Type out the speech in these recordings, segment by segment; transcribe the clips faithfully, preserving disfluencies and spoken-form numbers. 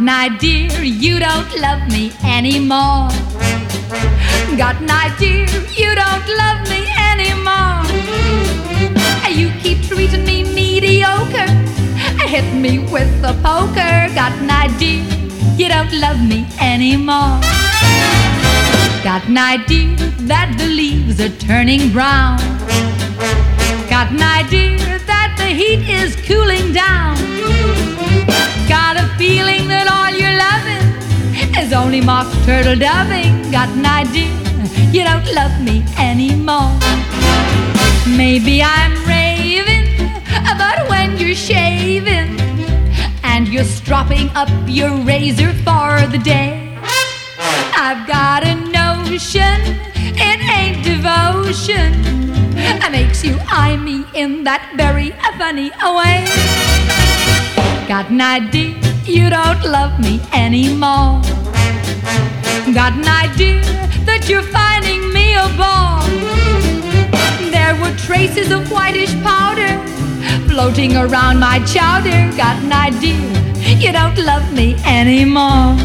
an idea you don't love me anymore. Got an idea you don't love me anymore. You keep treating me mediocre, hit me with the poker. Got an idea you don't love me anymore. Got an idea that the leaves are turning brown. Got an idea that the heat is cooling down. Got a feeling that all you're loving is only mock turtle doving. Got an idea you don't love me anymore. Maybe I'm raving, but when you're shaving and you're stropping up your razor for the day, I've got a notion it ain't devotion that makes you eye me in that very funny way. Got an idea you don't love me anymore. Got an idea that you're finding me a bore. There were traces of whitish powder floating around my chowder. Got an idea you don't love me anymore.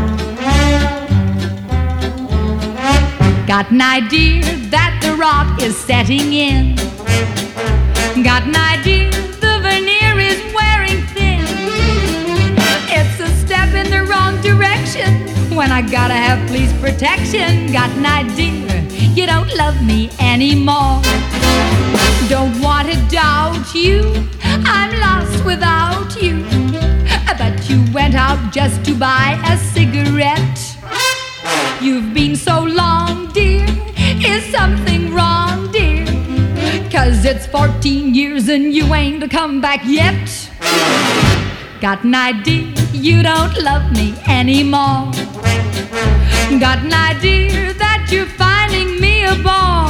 Got an idea that the rot is setting in. Got an idea the veneer is wearing thin. It's a step in the wrong direction when I gotta have police protection. Got an idea you don't love me anymore. Don't want to doubt you, I'm lost without you. But you went out just to buy a cigarette. You've been so long, dear, is something wrong, dear? 'Cause it's fourteen years and you ain't come back yet. Got an idea you don't love me anymore. Got an idea that you're finding me a bore.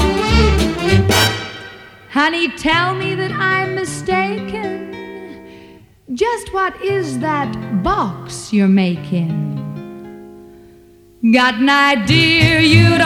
Honey, tell me that I'm mistaken. Just what is that box you're making? Got an idea you